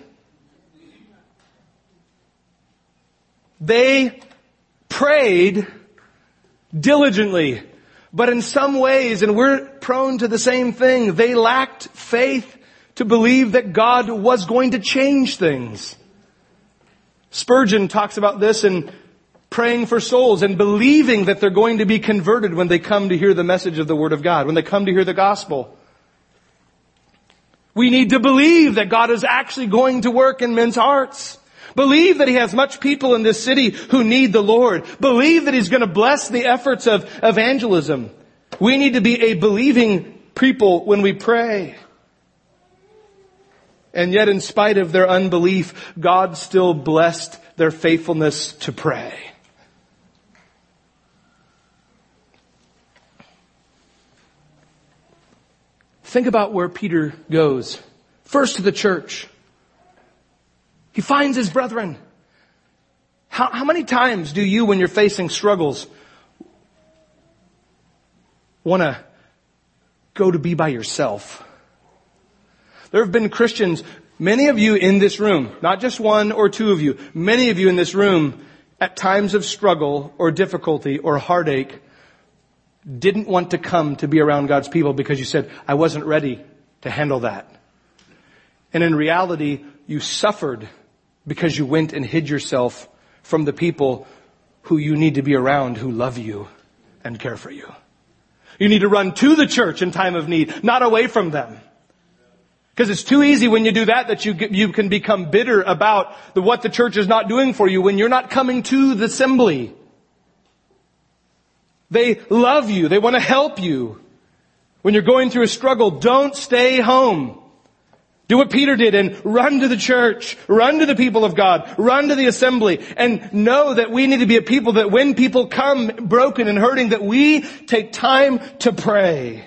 They prayed diligently, but in some ways, and we're prone to the same thing, they lacked faith to believe that God was going to change things. Spurgeon talks about this in praying for souls and believing that they're going to be converted when they come to hear the message of the Word of God, when they come to hear the gospel. We need to believe that God is actually going to work in men's hearts. Believe that He has much people in this city who need the Lord. Believe that He's going to bless the efforts of evangelism. We need to be a believing people when we pray. And yet, in spite of their unbelief, God still blessed their faithfulness to pray. Think about where Peter goes. First to the church. He finds his brethren. How, how many times do you, when you're facing struggles, want to go to be by yourself? There have been Christians, many of you in this room, not just one or two of you, many of you in this room, at times of struggle or difficulty or heartache, didn't want to come to be around God's people because you said, I wasn't ready to handle that. And in reality, you suffered because you went and hid yourself from the people who you need to be around, who love you and care for you. You need to run to the church in time of need, not away from them. Because it's too easy when you do that, that you you can become bitter about the, what the church is not doing for you when you're not coming to the assembly. They love you. They want to help you. When you're going through a struggle, don't stay home. Do what Peter did and run to the church, run to the people of God, run to the assembly, and know that we need to be a people that when people come broken and hurting, that we take time to pray.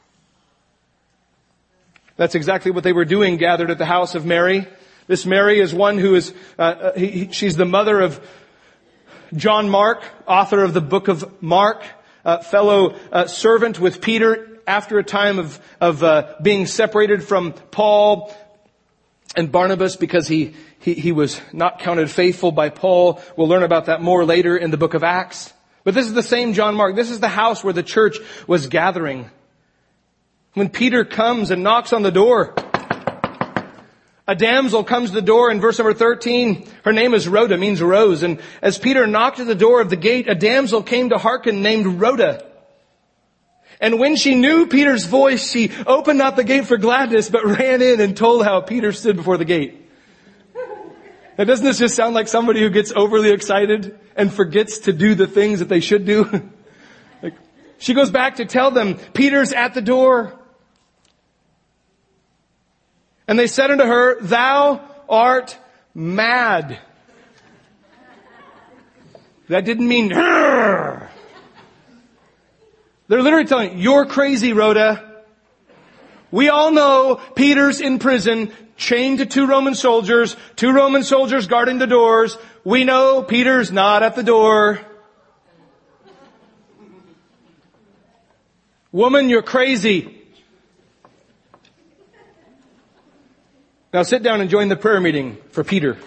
That's exactly what they were doing gathered at the house of Mary. This Mary is one who is, uh, he, she's the mother of John Mark, author of the book of Mark, uh, fellow uh, servant with Peter after a time of, of uh, being separated from Paul and Barnabas because he, he, he was not counted faithful by Paul. We'll learn about that more later in the book of Acts. But this is the same John Mark. This is the house where the church was gathering. When Peter comes and knocks on the door, a damsel comes to the door in verse number thirteen. Her name is Rhoda, means rose. And as Peter knocked at the door of the gate, a damsel came to hearken named Rhoda. And when she knew Peter's voice, she opened not the gate for gladness, but ran in and told how Peter stood before the gate. Now, doesn't this just sound like somebody who gets overly excited and forgets to do the things that they should do? Like, she goes back to tell them, Peter's at the door. And they said unto her, thou art mad. That didn't mean, Arr! They're literally telling you, you're crazy, Rhoda. We all know Peter's in prison, chained to two Roman soldiers, two Roman soldiers guarding the doors. We know Peter's not at the door. Woman, you're crazy. Now sit down and join the prayer meeting for Peter.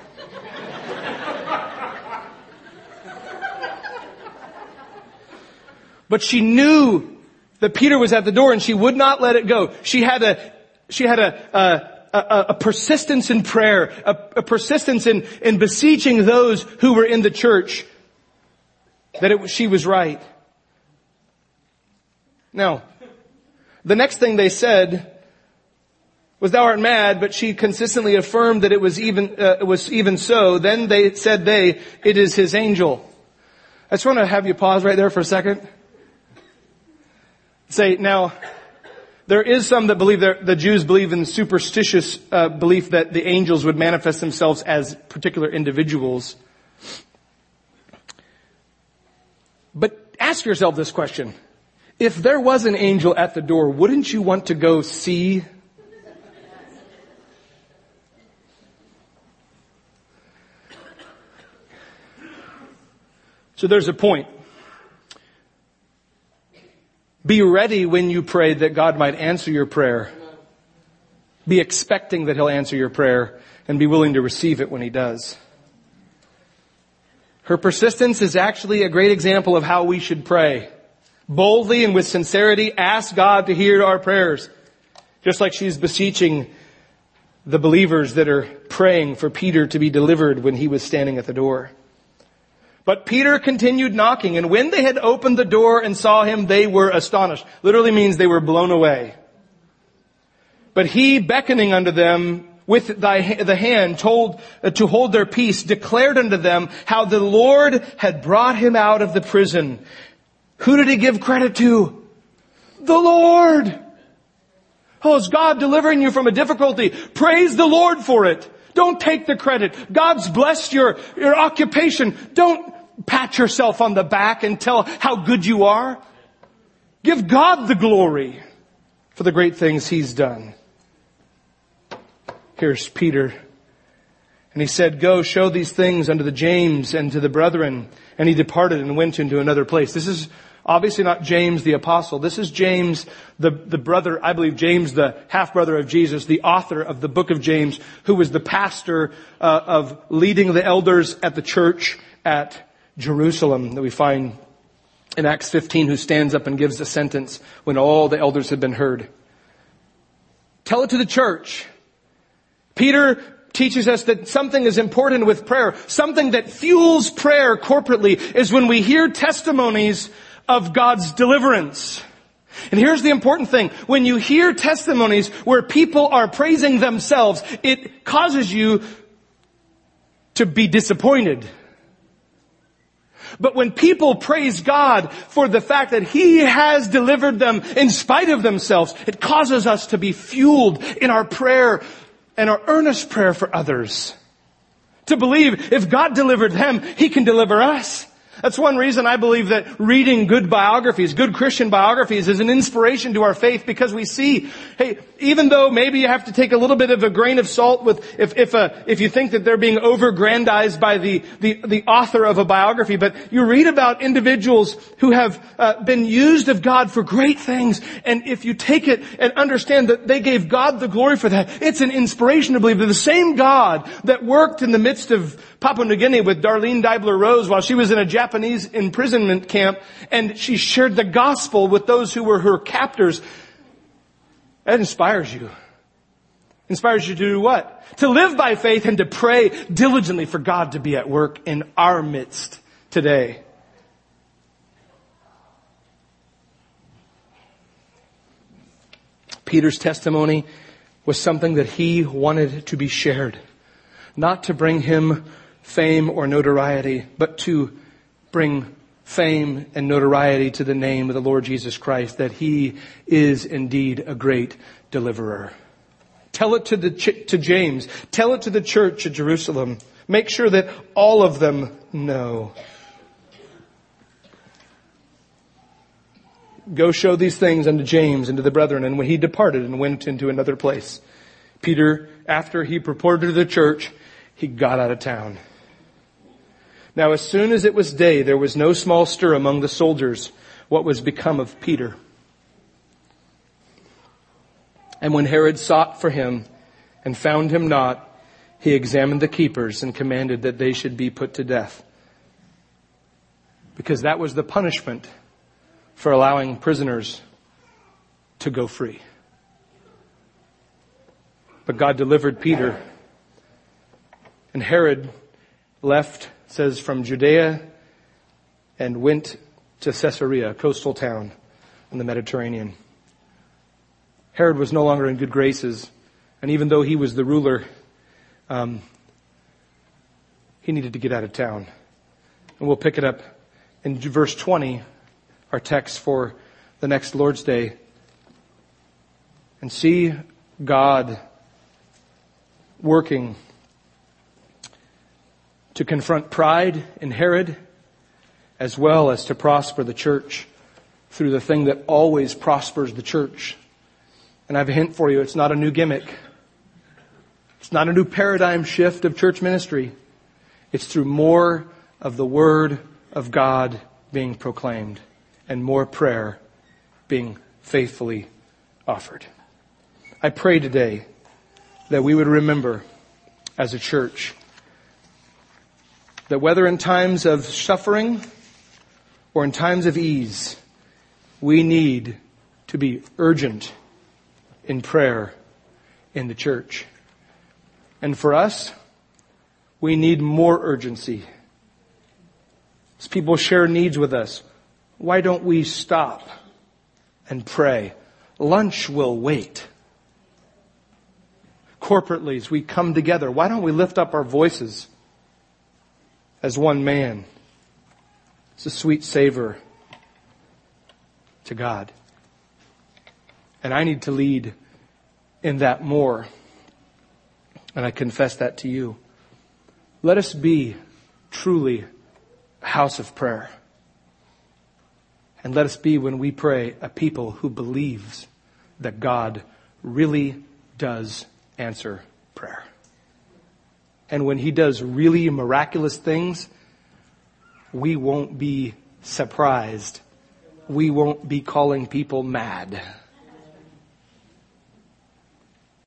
But she knew that Peter was at the door and she would not let it go. She had a, she had a, a, a, a persistence in prayer, a, a persistence in, in beseeching those who were in the church that it, she was right. Now, the next thing they said was, thou art mad, but she consistently affirmed that it was even, uh, it was even so. Then they said they, it is his angel. I just want to have you pause right there for a second. Say, now, There is some that believe that the Jews believe in superstitious uh, belief that the angels would manifest themselves as particular individuals. But ask yourself this question. If there was an angel at the door, wouldn't you want to go see? So there's a point. Be ready when you pray that God might answer your prayer. Be expecting that He'll answer your prayer and be willing to receive it when He does. Her persistence is actually a great example of how we should pray. Boldly and with sincerity, ask God to hear our prayers. Just like she's beseeching the believers that are praying for Peter to be delivered when he was standing at the door. But Peter continued knocking, and when they had opened the door and saw him, they were astonished. Literally means they were blown away. But he, beckoning unto them with the hand, told uh, to hold their peace, declared unto them how the Lord had brought him out of the prison. Who did he give credit to? The Lord. Oh, is God delivering you from a difficulty? Praise the Lord for it. Don't take the credit. God's blessed your, your occupation. Don't pat yourself on the back and tell how good you are. Give God the glory for the great things He's done. Here's Peter. And he said, go show these things unto the James and to the brethren. And he departed and went into another place. This is obviously not James the apostle. This is James, the, the brother, I believe James, the half-brother of Jesus, the author of the book of James, who was the pastor uh, of leading the elders at the church at Jerusalem that we find in Acts fifteen, who stands up and gives a sentence when all the elders have been heard. Tell it to the church. Peter teaches us that something is important with prayer. Something that fuels prayer corporately is when we hear testimonies of God's deliverance. And here's the important thing. When you hear testimonies where people are praising themselves, it causes you to be disappointed. But when people praise God for the fact that He has delivered them in spite of themselves, it causes us to be fueled in our prayer and our earnest prayer for others. To believe if God delivered them, He can deliver us. That's one reason I believe that reading good biographies, good Christian biographies, is an inspiration to our faith, because we see, hey, even though maybe you have to take a little bit of a grain of salt with, if, if, a, if you think that they're being over-grandized by the, the, the author of a biography, but you read about individuals who have uh, been used of God for great things, and if you take it and understand that they gave God the glory for that, it's an inspiration to believe that the same God that worked in the midst of Papua New Guinea with Darlene Deibler-Rose while she was in a Japanese imprisonment camp, and she shared the gospel with those who were her captors. That inspires you. Inspires you to do what? To live by faith and to pray diligently for God to be at work in our midst today. Peter's testimony was something that he wanted to be shared. Not to bring him fame or notoriety, but to bring fame and notoriety to the name of the Lord Jesus Christ, that He is indeed a great deliverer. Tell it to the to James. Tell it to the church at Jerusalem. Make sure that all of them know. Go show these things unto James and to the brethren. And when he departed and went into another place, Peter, after he reported to the church, he got out of town. Now, as soon as it was day, there was no small stir among the soldiers what was become of Peter. And when Herod sought for him and found him not, he examined the keepers and commanded that they should be put to death. Because that was the punishment for allowing prisoners to go free. But God delivered Peter. And Herod left, says, from Judea and went to Caesarea, a coastal town in the Mediterranean. Herod was no longer in good graces, and even though he was the ruler, um, he needed to get out of town. And we'll pick it up in verse twenty, our text for the next Lord's Day. and see God working to confront pride in Herod, as well as to prosper the church through the thing that always prospers the church. And I have a hint for you. It's not a new gimmick. It's not a new paradigm shift of church ministry. It's through more of the Word of God being proclaimed and more prayer being faithfully offered. I pray today that we would remember as a church that whether in times of suffering or in times of ease, we need to be urgent in prayer in the church. And for us, we need more urgency. As people share needs with us, why don't we stop and pray? Lunch will wait. Corporately, as we come together, why don't we lift up our voices as one man? It's a sweet savor to God. And I need to lead in that more. And I confess that to you. Let us be truly a house of prayer. And let us be, when we pray, a people who believes that God really does answer prayer. And when He does really miraculous things, we won't be surprised. We won't be calling people mad.